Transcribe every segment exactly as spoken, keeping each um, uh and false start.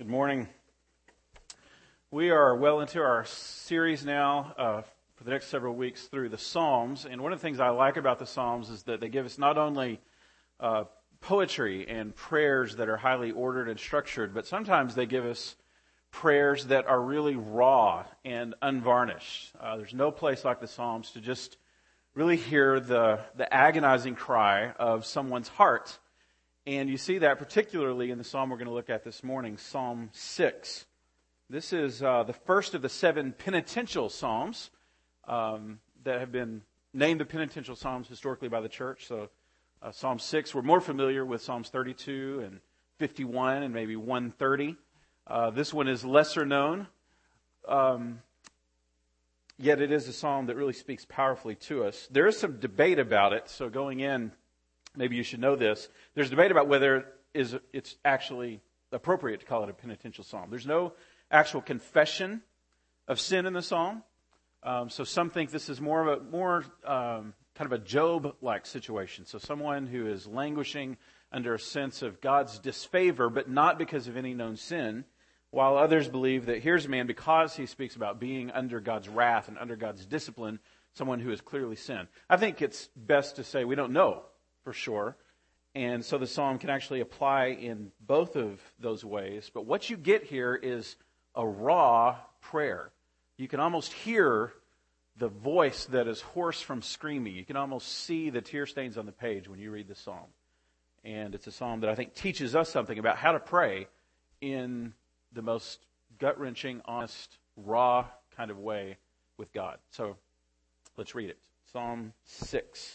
Good morning. We are well into our series now uh, for the next several weeks through the Psalms. And one of the things I like about the Psalms is that they give us not only uh, poetry and prayers that are highly ordered and structured, but sometimes they give us prayers that are really raw and unvarnished. Uh, there's no place like the Psalms to just really hear the, the agonizing cry of someone's heart. And you see that particularly in the psalm we're going to look at this morning, Psalm six. This is uh, the first of the seven penitential psalms um, that have been named the penitential psalms historically by the church. So uh, Psalm six, we're more familiar with Psalms thirty-two and fifty-one and maybe one thirty. Uh, this one is lesser known, um, yet it is a psalm that really speaks powerfully to us. There is some debate about it, so going in, maybe you should know this. There's debate about whether is it's actually appropriate to call it a penitential psalm. There's no actual confession of sin in the psalm. Um, so some think this is more of a more um, kind of a Job-like situation. So someone who is languishing under a sense of God's disfavor, but not because of any known sin, while others believe that here's a man, because he speaks about being under God's wrath and under God's discipline, someone who has clearly sinned. I think it's best to say we don't know for sure. And so the psalm can actually apply in both of those ways. But what you get here is a raw prayer. You can almost hear the voice that is hoarse from screaming. You can almost see the tear stains on the page when you read the psalm. And it's a psalm that I think teaches us something about how to pray in the most gut-wrenching, honest, raw kind of way with God. So let's read it. Psalm six.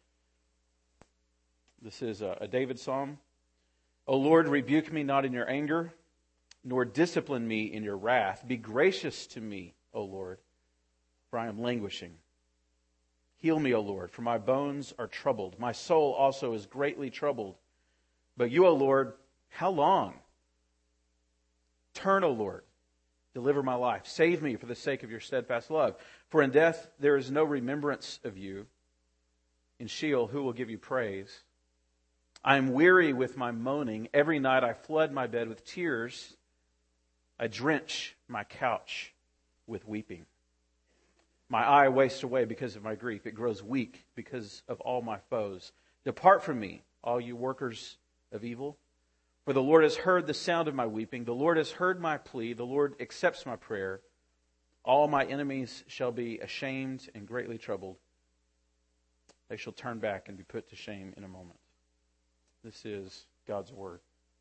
This is a, a David psalm. O Lord, rebuke me not in your anger, nor discipline me in your wrath. Be gracious to me, O Lord, for I am languishing. Heal me, O Lord, for my bones are troubled. My soul also is greatly troubled. But you, O Lord, how long? Turn, O Lord, deliver my life. Save me for the sake of your steadfast love. For in death there is no remembrance of you. In Sheol, who will give you praise? I am weary with my moaning. Every night I flood my bed with tears. I drench my couch with weeping. My eye wastes away because of my grief. It grows weak because of all my foes. Depart from me, all you workers of evil. For the Lord has heard the sound of my weeping. The Lord has heard my plea. The Lord accepts my prayer. All my enemies shall be ashamed and greatly troubled. They shall turn back and be put to shame in a moment. This is God's Word.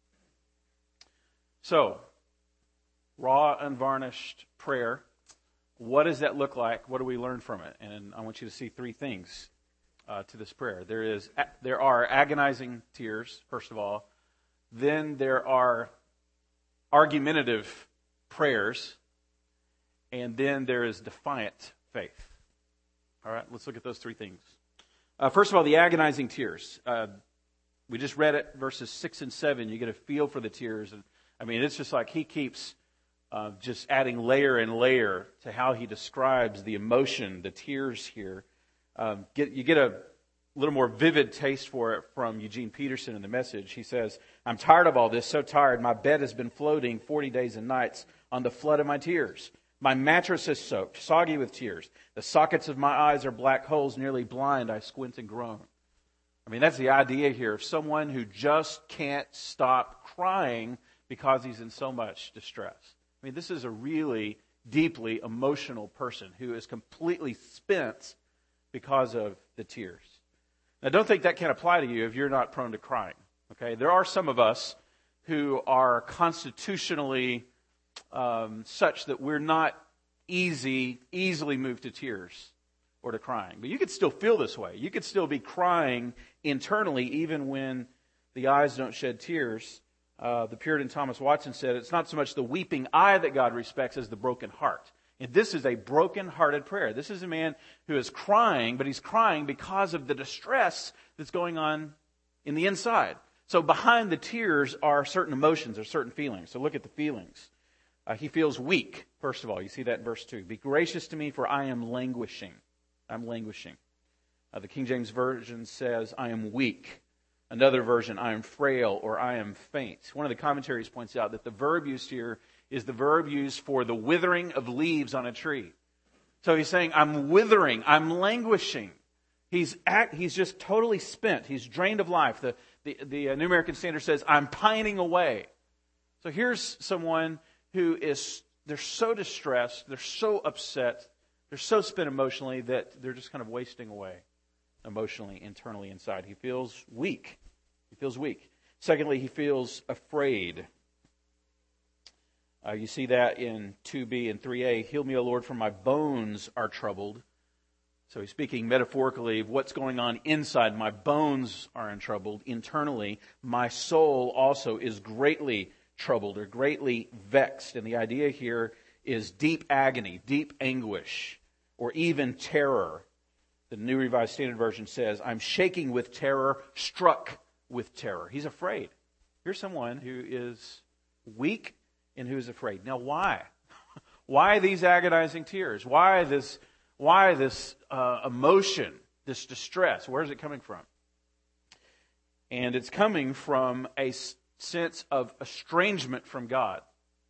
So, raw, unvarnished prayer. What does that look like? What do we learn from it? And I want you to see three things uh, to this prayer. There is, there are agonizing tears, first of all. Then there are argumentative prayers. And then there is defiant faith. All right, let's look at those three things. Uh, first of all, the agonizing tears. Uh, We just read it, verses six and seven. You get a feel for the tears. And I mean, it's just like he keeps uh, just adding layer and layer to how he describes the emotion, the tears here. Um, get, you get a little more vivid taste for it from Eugene Peterson in the Message. He says, I'm tired of all this, so tired. My bed has been floating forty days and nights on the flood of my tears. My mattress is soaked, soggy with tears. The sockets of my eyes are black holes, nearly blind. I squint and groan. I mean, that's the idea here of someone who just can't stop crying because he's in so much distress. I mean, this is a really deeply emotional person who is completely spent because of the tears. Now, don't think that can't apply to you if you're not prone to crying. Okay, there are some of us who are constitutionally um, such that we're not easy, easily moved to tears or to crying. But you could still feel this way. You could still be crying internally even when the eyes don't shed tears. Uh, the Puritan Thomas Watson said, it's not so much the weeping eye that God respects as the broken heart. And this is a broken-hearted prayer. This is a man who is crying, but he's crying because of the distress that's going on in the inside. So behind the tears are certain emotions or certain feelings. So look at the feelings. Uh, he feels weak, first of all. You see that in verse two. Be gracious to me, for I am languishing. I'm languishing. Uh, the King James Version says, I am weak. Another version, I am frail or I am faint. One of the commentaries points out that the verb used here is the verb used for the withering of leaves on a tree. So he's saying, I'm withering, I'm languishing. He's act, he's just totally spent. He's drained of life. The, the, the uh, New American Standard says, I'm pining away. So here's someone who is, they're so distressed, they're so upset, they're so spent emotionally that they're just kind of wasting away emotionally, internally, inside. He feels weak. He feels weak. Secondly, he feels afraid. Uh, you see that in two B and three A. Heal me, O Lord, for my bones are troubled. So he's speaking metaphorically of what's going on inside. My bones are in trouble internally. My soul also is greatly troubled or greatly vexed. And the idea here is deep agony, deep anguish, or even terror. The New Revised Standard Version says, I'm shaking with terror, struck with terror. He's afraid. Here's someone who is weak and who is afraid. Now, why? Why these agonizing tears? Why this, why this uh, emotion, this distress? Where is it coming from? And it's coming from a sense of estrangement from God.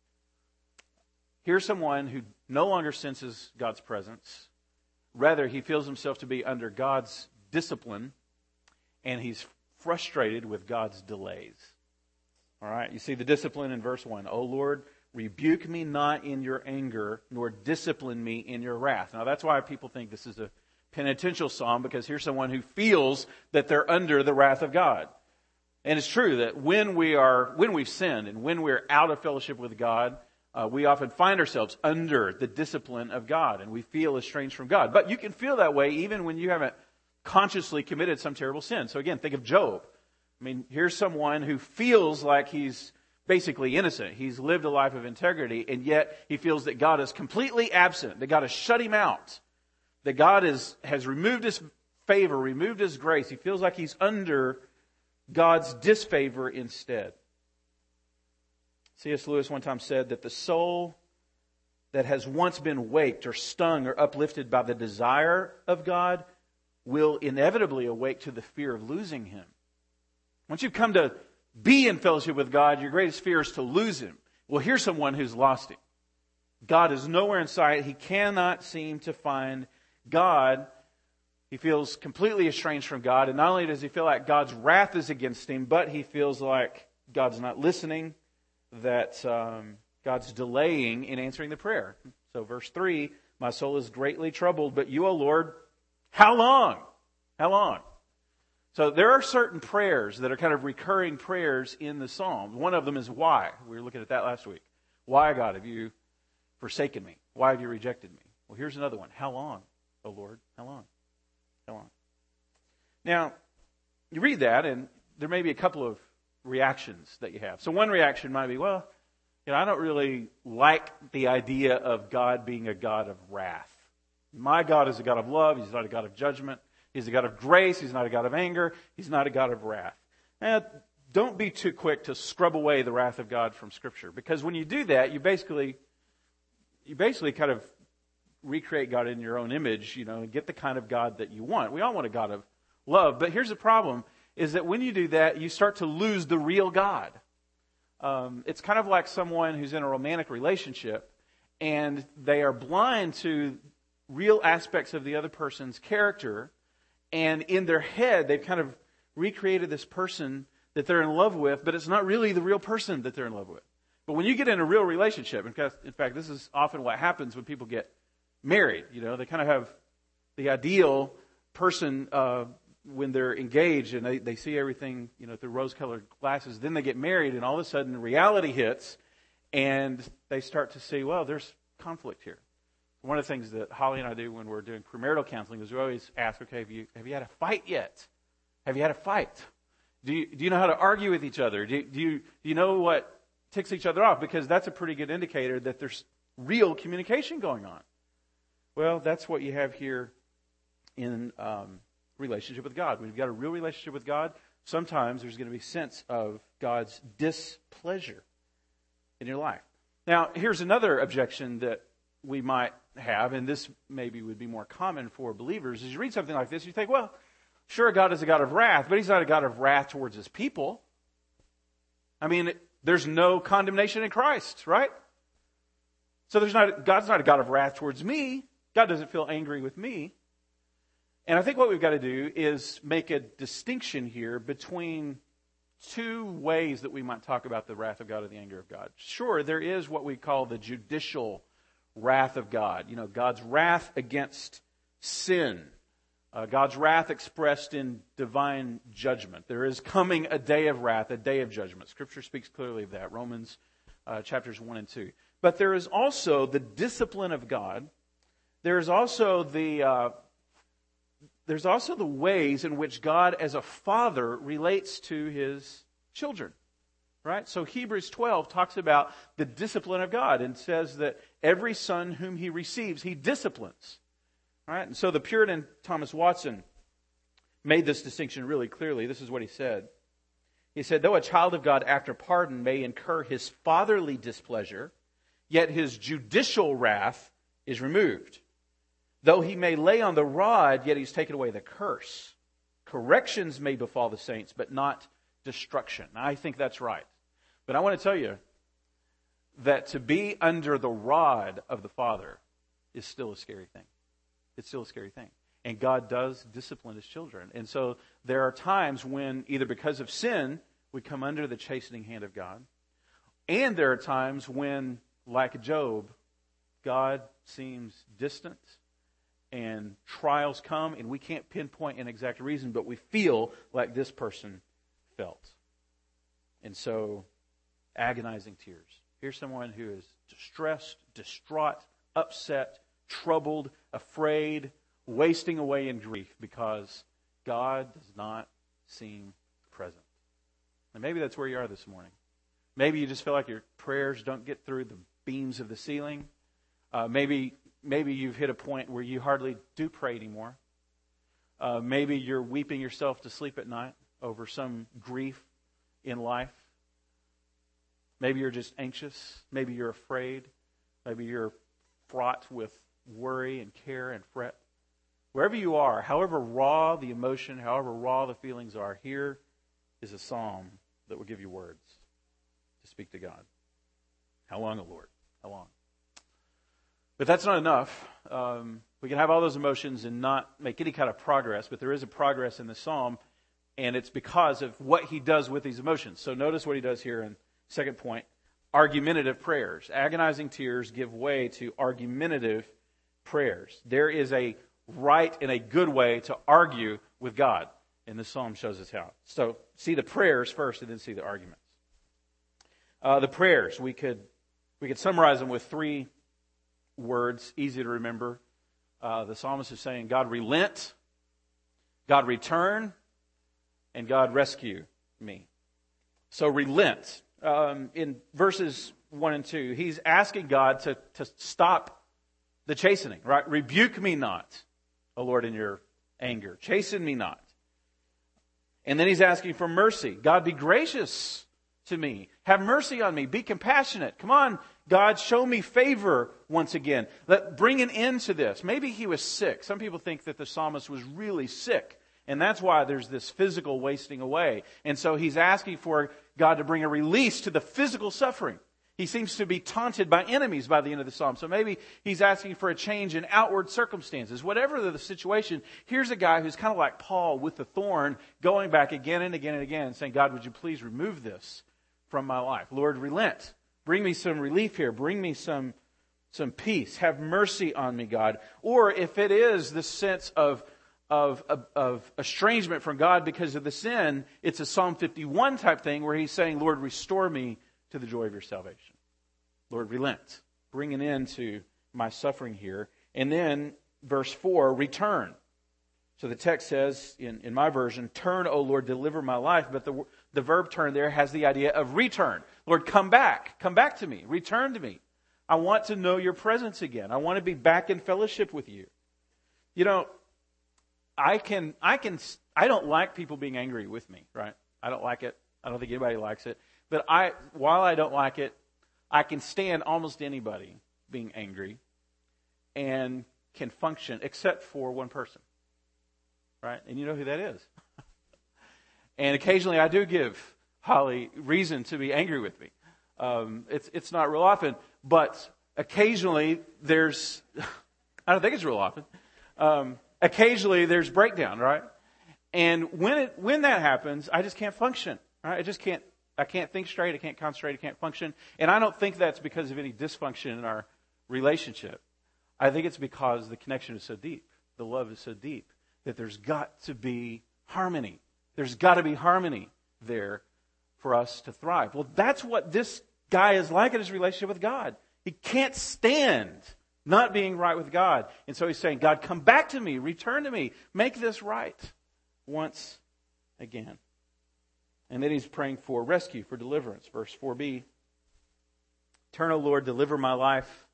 Here's someone who no longer senses God's presence. Rather, he feels himself to be under God's discipline, and he's frustrated with God's delays. All right, you see the discipline in verse one. O Lord, rebuke me not in your anger, nor discipline me in your wrath. Now, that's why people think this is a penitential psalm, because here's someone who feels that they're under the wrath of God. And it's true that when we are, when we've sinned and when we're out of fellowship with God, uh, we often find ourselves under the discipline of God, and we feel estranged from God. But you can feel that way even when you haven't consciously committed some terrible sin. So again, think of Job. I mean, here's someone who feels like he's basically innocent. He's lived a life of integrity, and yet he feels that God is completely absent, that God has shut him out, that God is, has removed his favor, removed his grace. He feels like he's under God's disfavor instead. C S Lewis one time said that the soul that has once been waked or stung or uplifted by the desire of God will inevitably awake to the fear of losing Him. Once you've come to be in fellowship with God, your greatest fear is to lose Him. Well, here's someone who's lost Him. God is nowhere in sight. He cannot seem to find God. He feels completely estranged from God. And not only does he feel like God's wrath is against him, but he feels like God's not listening, that um, God's delaying in answering the prayer. So verse three, my soul is greatly troubled, but you, O Lord, how long? How long? So there are certain prayers that are kind of recurring prayers in the Psalms. One of them is why. We were looking at that last week. Why, God, have you forsaken me? Why have you rejected me? Well, here's another one. How long, O Lord? How long? How long? Now, you read that, and there may be a couple of reactions that you have. So one reaction might be, well, you know, I don't really like the idea of God being a God of wrath. My God is a God of love. He's not a God of judgment. He's a God of grace. He's not a God of anger. He's not a God of wrath. Now, don't be too quick to scrub away the wrath of God from Scripture, because when you do that, you basically, you basically kind of recreate God in your own image, you know, and get the kind of God that you want. We all want a God of love, but here's the problem, is that when you do that, you start to lose the real God. Um, it's kind of like someone who's in a romantic relationship, and they are blind to real aspects of the other person's character, and in their head, they've kind of recreated this person that they're in love with, but it's not really the real person that they're in love with. But when you get in a real relationship, in fact, in fact, this is often what happens when people get married. You know, they kind of have the ideal person uh, when they're engaged, and they, they see everything, you know, through rose-colored glasses. Then they get married, and all of a sudden reality hits, and they start to see, well, there's conflict here. One of the things that Holly and I do when we're doing premarital counseling is we always ask, okay, have you have you had a fight yet? Have you had a fight? Do you do you know how to argue with each other? Do you, do you do you know what ticks each other off? Because that's a pretty good indicator that there's real communication going on. Well, that's what you have here in um, relationship with God. When you've got a real relationship with God, sometimes there's going to be a sense of God's displeasure in your life. Now, here's another objection that we might have, and this maybe would be more common for believers, is you read something like this, you think, well, Sure, God is a God of wrath, but He's not a God of wrath towards His people. I mean, there's no condemnation in Christ, right? So there's not, God's not a God of wrath towards me. God doesn't feel angry with me. And I think what we've got to do is make a distinction here between two ways that we might talk about the wrath of God or the anger of God. Sure, there is what we call the judicial wrath of God. You know, God's wrath against sin. Uh, God's wrath expressed in divine judgment. There is coming a day of wrath, a day of judgment. Scripture speaks clearly of that. Romans uh, chapters one and two. But there is also the discipline of God. There is also the uh, there's also the ways in which God, as a father, relates to His children. Right? So Hebrews twelve talks about the discipline of God and says that every son whom He receives, He disciplines. Right? And so the Puritan Thomas Watson made this distinction really clearly. This is what he said. He said, though a child of God after pardon may incur his fatherly displeasure, yet his judicial wrath is removed. Though he may lay on the rod, yet He's taken away the curse. Corrections may befall the saints, but not destruction. Now, I think that's right. But I want to tell you that to be under the rod of the Father is still a scary thing. It's still a scary thing. And God does discipline His children. And so there are times when, either because of sin, we come under the chastening hand of God. And there are times when, like Job, God seems distant and trials come and we can't pinpoint an exact reason, but we feel like this person felt. And so, agonizing tears. Here's someone who is distressed, distraught, upset, troubled, afraid, wasting away in grief because God does not seem present. And maybe that's where you are this morning. Maybe you just feel like your prayers don't get through the beams of the ceiling. Uh, maybe maybe you've hit a point where you hardly do pray anymore. Uh, maybe you're weeping yourself to sleep at night over some grief in life. Maybe you're just anxious. Maybe you're afraid. Maybe you're fraught with worry and care and fret. Wherever you are, however raw the emotion, however raw the feelings are, here is a psalm that will give you words to speak to God. How long, O Lord? How long? But that's not enough. Um, we can have all those emotions and not make any kind of progress, but there is a progress in the psalm, and it's because of what he does with these emotions. So notice what he does here in second point, argumentative prayers. Agonizing tears give way to argumentative prayers. There is a right and a good way to argue with God, and the psalm shows us how. So see the prayers first and then see the arguments. Uh, the prayers, we could we could summarize them with three words, easy to remember. Uh, the psalmist is saying, God relent, God return, and God rescue me. So relent. Um, in verses one and two, he's asking God to, to stop the chastening, right? Rebuke me not, O Lord, in your anger. Chasten me not. And then he's asking for mercy. God, be gracious to me. Have mercy on me. Be compassionate. Come on, God, show me favor once again. Let bring an end to this. Maybe he was sick. Some people think that the psalmist was really sick, and that's why there's this physical wasting away. And so he's asking for God to bring a release to the physical suffering. He seems to be taunted by enemies by the end of the psalm. So maybe he's asking for a change in outward circumstances. Whatever the situation, here's a guy who's kind of like Paul with the thorn, going back again and again and again and saying, God, would you please remove this from my life? Lord, relent. Bring me some relief here. Bring me some, some peace. Have mercy on me, God. Or if it is this sense of Of, of, of estrangement from God because of the sin, it's a Psalm fifty-one type thing where he's saying, Lord, restore me to the joy of your salvation. Lord, relent. Bring an end to my suffering here. And then, verse four, return. So the text says, in, in my version, turn, O Lord, deliver my life. But the, the verb turn there has the idea of return. Lord, come back. Come back to me. Return to me. I want to know your presence again. I want to be back in fellowship with you. You know, I can, I can, I don't like people being angry with me, right? I don't like it. I don't think anybody likes it. But I, while I don't like it, I can stand almost anybody being angry and can function except for one person. right? And you know who that is. And occasionally I do give Holly reason to be angry with me. Um, it's it's not real often, but occasionally there's, I don't think it's real often, um, occasionally there's breakdown, right? And when it when that happens, I just can't function, right? I just can't, I can't think straight, I can't concentrate, I can't function. And I don't think that's because of any dysfunction in our relationship. I think it's because the connection is so deep, the love is so deep, that there's got to be harmony. There's got to be harmony there for us to thrive. Well, that's what this guy is like in his relationship with God. He can't stand not being right with God. And so he's saying, God, come back to me, return to me, make this right once again. And then he's praying for rescue, for deliverance. Verse four b, turn, O Lord, deliver my life.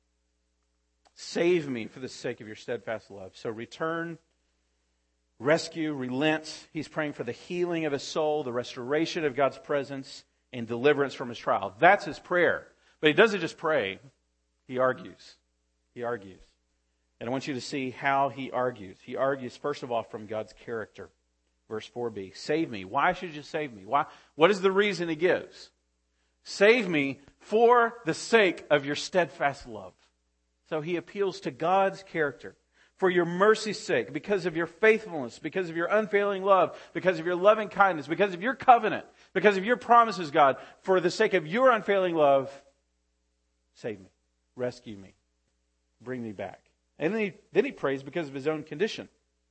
Save me for the sake of your steadfast love. So return, rescue, relent. He's praying for the healing of his soul, the restoration of God's presence, and deliverance from his trial. That's his prayer. But he doesn't just pray. He argues. He argues. And I want you to see how he argues. He argues, first of all, from God's character. Verse four b, save me. Why should you save me? Why? What is the reason he gives? Save me for the sake of your steadfast love. So he appeals to God's character. For your mercy's sake, because of your faithfulness, because of your unfailing love, because of your loving kindness, because of your covenant, because of your promises, God, for the sake of your unfailing love, save me, rescue me, bring me back. And then he, then he prays because of his own condition.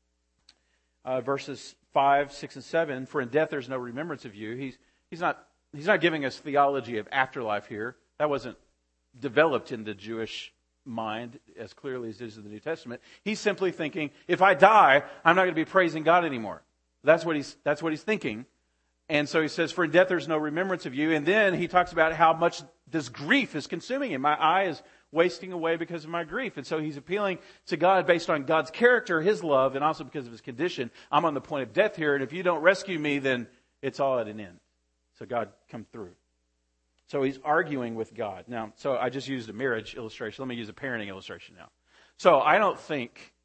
Uh, verses five, six, and seven, for in death there's no remembrance of you. He's, he's, not, he's not giving us theology of afterlife here. That wasn't developed in the Jewish mind as clearly as it is in the New Testament. He's simply thinking, if I die, I'm not going to be praising God anymore. That's what he's, that's what he's thinking. And so he says, for in death there's no remembrance of you. And then he talks about how much this grief is consuming him. My eye is wasting away because of my grief. And so he's appealing to God based on God's character, his love, and also because of his condition. I'm on the point of death here, and if you don't rescue me, then it's all at an end. So God, come through. So he's arguing with God. Now, so I just used a marriage illustration. Let me use a parenting illustration now. So I don't think,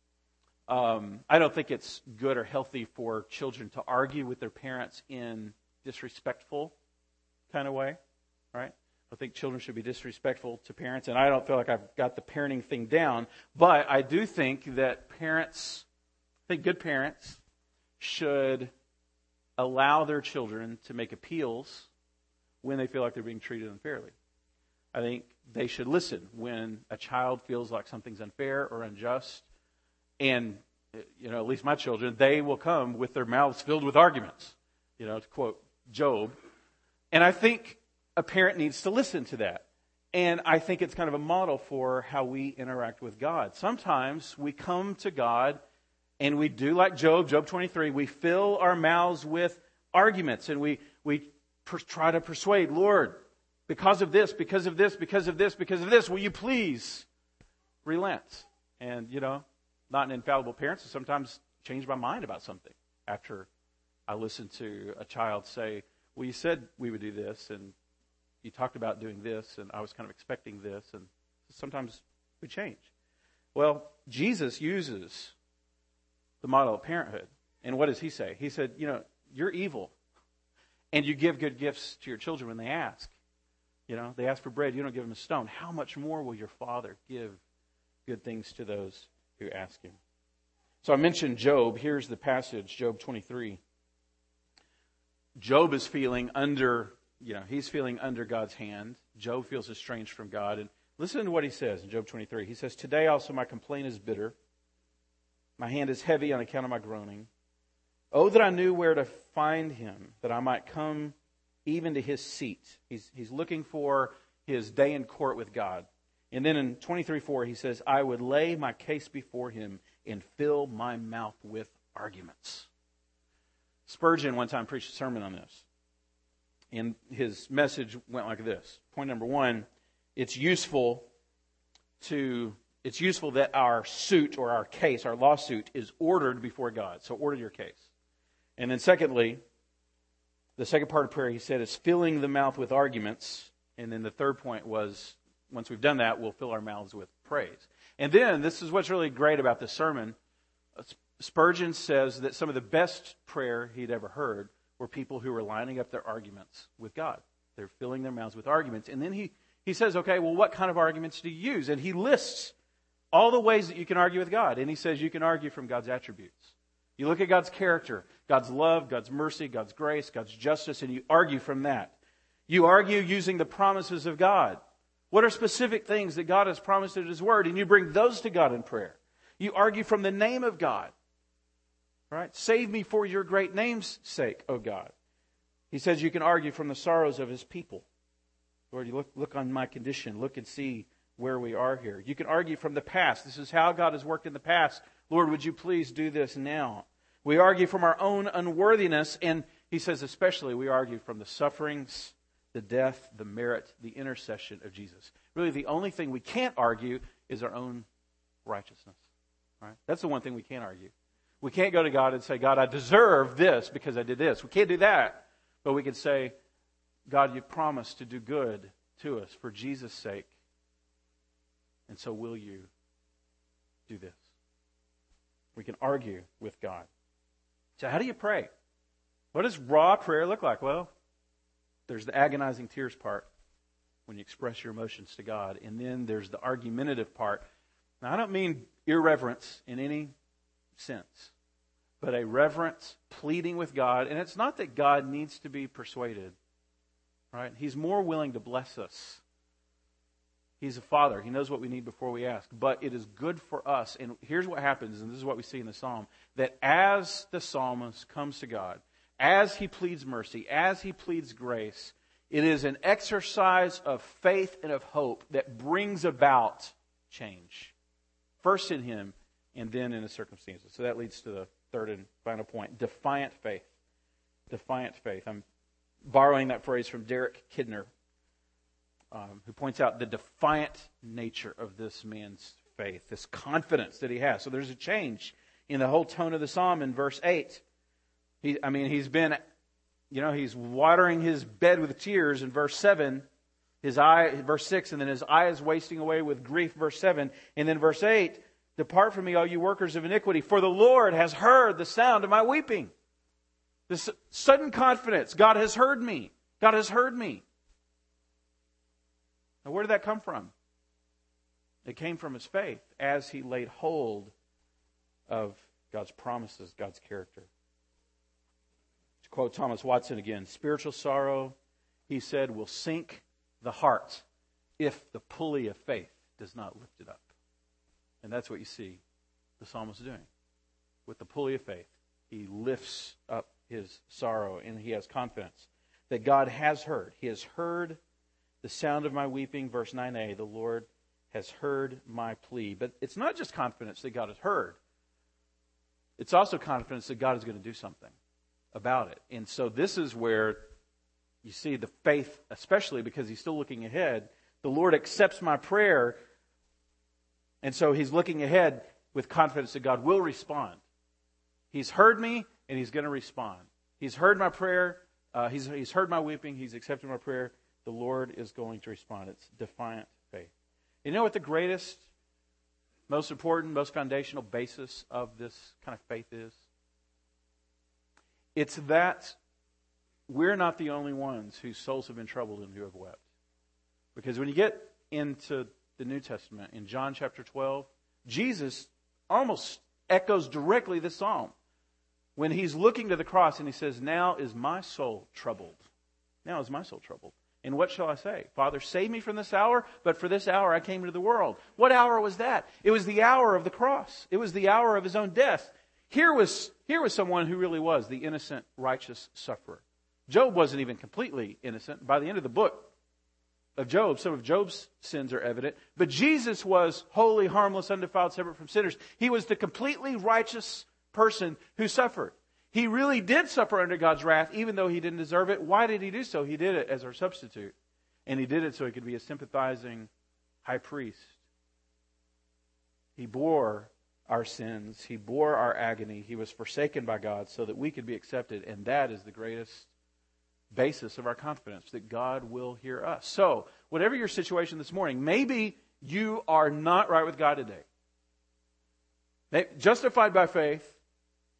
um, I don't think it's good or healthy for children to argue with their parents in disrespectful kind of way, right? I think children should be disrespectful to parents, and I don't feel like I've got the parenting thing down. But I do think that parents, I think good parents should allow their children to make appeals when they feel like they're being treated unfairly. I think they should listen when a child feels like something's unfair or unjust. And, you know, at least my children, they will come with their mouths filled with arguments, you know, to quote Job. And I think a parent needs to listen to that. And I think it's kind of a model for how we interact with God. Sometimes we come to God and we do like Job, Job twenty-three, we fill our mouths with arguments and we, we per- try to persuade, Lord, because of this, because of this, because of this, because of this, will you please relent? And, you know, not an infallible parent, so sometimes change my mind about something after I listen to a child say, well, you said we would do this, and you talked about doing this, and I was kind of expecting this, and sometimes we change. Well, Jesus uses the model of parenthood. And what does he say? He said, you know, you're evil, and you give good gifts to your children when they ask. You know, they ask for bread, you don't give them a stone. How much more will your Father give good things to those who ask him? So I mentioned Job. Here's the passage, Job twenty-three. Job is feeling under, you know, he's feeling under God's hand. Job feels estranged from God. And listen to what he says in Job twenty-three. He says, today also my complaint is bitter. My hand is heavy on account of my groaning. Oh, that I knew where to find him, that I might come even to his seat. He's, he's looking for his day in court with God. And then in twenty-three four, he says, I would lay my case before him and fill my mouth with arguments. Spurgeon one time preached a sermon on this. And his message went like this. Point number one, it's useful to it's useful that our suit or our case, our lawsuit, is ordered before God. So order your case. And then secondly, the second part of prayer, he said, is filling the mouth with arguments. And then the third point was, once we've done that, we'll fill our mouths with praise. And then, this is what's really great about this sermon. Spurgeon says that some of the best prayer he'd ever heard were people who were lining up their arguments with God. They're filling their mouths with arguments. And then he, he says, okay, well, what kind of arguments do you use? And he lists all the ways that you can argue with God. And he says you can argue from God's attributes. You look at God's character, God's love, God's mercy, God's grace, God's justice, and you argue from that. You argue using the promises of God. What are specific things that God has promised in His Word? And you bring those to God in prayer. You argue from the name of God. Right? Save me for your great name's sake, O God. He says you can argue from the sorrows of His people. Lord, you look, look on my condition. Look and see where we are here. You can argue from the past. This is how God has worked in the past. Lord, would you please do this now? We argue from our own unworthiness. And he says especially we argue from the sufferings, the death, the merit, the intercession of Jesus. Really the only thing we can't argue is our own righteousness. Right? That's the one thing we can't argue. We can't go to God and say, God, I deserve this because I did this. We can't do that. But we can say, God, you promised to do good to us for Jesus' sake. And so will you do this? We can argue with God. So how do you pray? What does raw prayer look like? Well, there's the agonizing tears part when you express your emotions to God. And then there's the argumentative part. Now, I don't mean irreverence in any sense, but a reverence, pleading with God. And it's not that God needs to be persuaded, right? He's more willing to bless us. He's a father. He knows what we need before we ask. But it is good for us. And here's what happens, and this is what we see in the psalm, that as the psalmist comes to God, as he pleads mercy, as he pleads grace, it is an exercise of faith and of hope that brings about change. First in him, and then in the circumstances. So that leads to the third and final point. Defiant faith. Defiant faith. I'm borrowing that phrase from Derek Kidner, um, who points out the defiant nature of this man's faith, this confidence that he has. So there's a change in the whole tone of the psalm in verse eight. He, I mean, he's been, you know, he's watering his bed with tears in verse seven. His eye, verse six, and then his eye is wasting away with grief, verse seven. And then verse eight, depart from me, all you workers of iniquity, for the Lord has heard the sound of my weeping. This sudden confidence, God has heard me. God has heard me. Now, where did that come from? It came from his faith as he laid hold of God's promises, God's character. To quote Thomas Watson again, spiritual sorrow, he said, will sink the heart if the pulley of faith does not lift it up. And that's what you see the psalmist doing. With the pulley of faith, he lifts up his sorrow and he has confidence that God has heard. He has heard the sound of my weeping. Verse nine a, the Lord has heard my plea. But it's not just confidence that God has heard. It's also confidence that God is going to do something about it. And so this is where you see the faith, especially because he's still looking ahead. The Lord accepts my prayer. And so he's looking ahead with confidence that God will respond. He's heard me and he's going to respond. He's heard my prayer. Uh, he's, he's heard my weeping. He's accepted my prayer. The Lord is going to respond. It's defiant faith. You know what the greatest, most important, most foundational basis of this kind of faith is? It's that we're not the only ones whose souls have been troubled and who have wept. Because when you get into the New Testament, in John chapter twelve, Jesus almost echoes directly the psalm. When he's looking to the cross and he says, now is my soul troubled. Now is my soul troubled. And what shall I say? Father, save me from this hour, but for this hour I came into the world. What hour was that? It was the hour of the cross. It was the hour of his own death. Here was, here was someone who really was the innocent, righteous sufferer. Job wasn't even completely innocent. By the end of the book of Job, some of Job's sins are evident. But Jesus was holy, harmless, undefiled, separate from sinners. He was the completely righteous person who suffered. He really did suffer under God's wrath, even though he didn't deserve it. Why did he do so? He did it as our substitute. And he did it so he could be a sympathizing high priest. He bore our sins. He bore our agony. He was forsaken by God so that we could be accepted. And that is the greatest basis of our confidence, that God will hear us. So, whatever your situation this morning, maybe you are not right with God today. Justified by faith,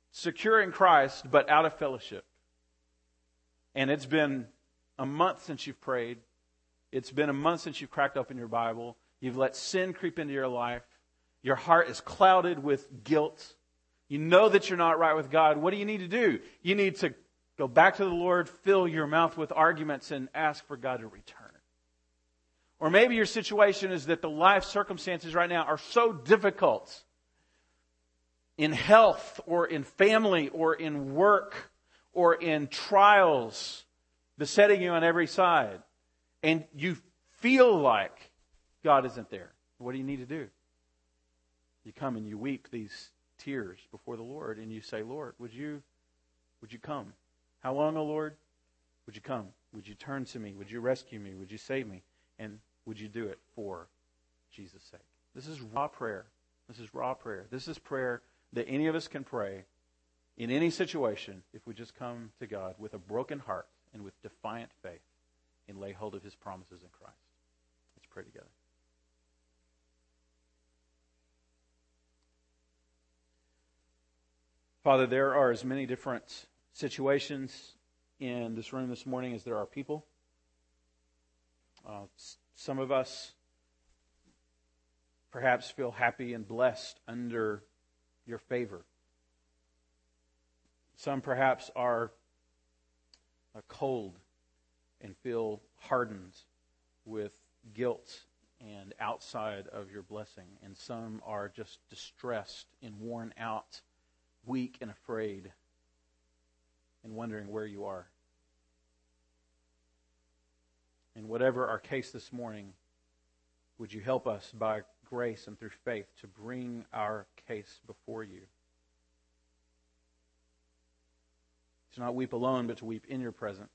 secure in Christ, but out of fellowship. And it's been a month since you've prayed. It's been a month since you've cracked open your Bible. You've let sin creep into your life. Your heart is clouded with guilt. You know that you're not right with God. What do you need to do? You need to go back to the Lord, fill your mouth with arguments, and ask for God to return. Or maybe your situation is that the life circumstances right now are so difficult in health or in family or in work or in trials besetting you on every side. And you feel like God isn't there. What do you need to do? You come and you weep these tears before the Lord and you say, Lord, would you, would you come? How long, O Lord? Would you come? Would you turn to me? Would you rescue me? Would you save me? And would you do it for Jesus' sake? This is raw prayer. This is raw prayer. This is prayer that any of us can pray in any situation if we just come to God with a broken heart and with defiant faith and lay hold of His promises in Christ. Let's pray together. Father, there are as many different situations in this room this morning as there are people. Uh, some of us perhaps feel happy and blessed under your favor. Some perhaps are uh, cold and feel hardened with guilt and outside of your blessing. And some are just distressed and worn out, weak and afraid, and wondering where you are. And whatever our case this morning, would you help us by grace and through faith to bring our case before you? To not weep alone, but to weep in your presence.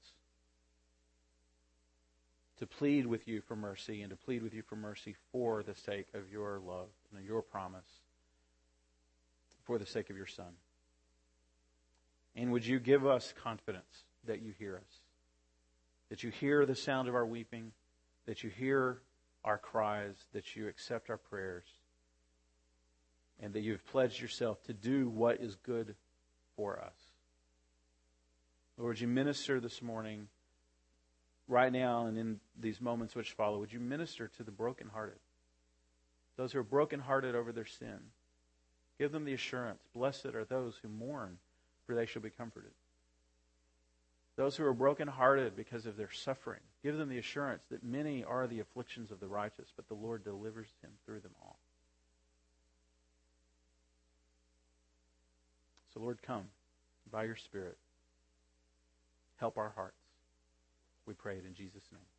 To plead with you for mercy, and to plead with you for mercy for the sake of your love and your promise, for the sake of your Son. And would you give us confidence that you hear us, that you hear the sound of our weeping, that you hear our cries, that you accept our prayers, and that you have pledged yourself to do what is good for us. Lord, would you minister this morning, right now and in these moments which follow, would you minister to the brokenhearted, those who are brokenhearted over their sin. Give them the assurance, blessed are those who mourn, for they shall be comforted. Those who are brokenhearted because of their suffering, give them the assurance that many are the afflictions of the righteous, but the Lord delivers him through them all. So Lord, come by your Spirit. Help our hearts. We pray it in Jesus' name.